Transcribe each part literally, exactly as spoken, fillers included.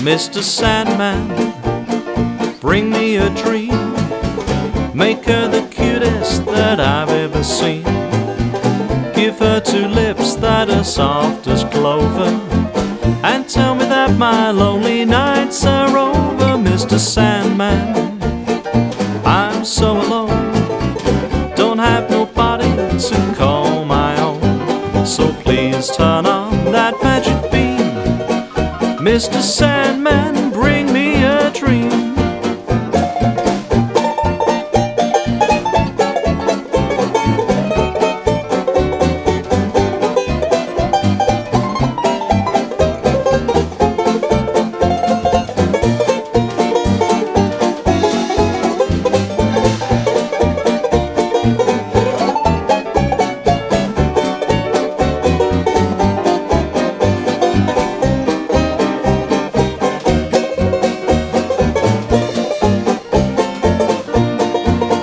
Mister Sandman, bring me a dream. Make her the cutest that I've ever seen. Give her two lips that are soft as clover, and tell me that my lonely nights are over. Mister Sandman, I'm so alone, don't have nobody to call my own. So please turn on that magic beam. Mister Sandman, bring me a dream.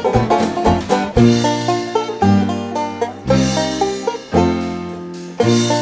Thank you.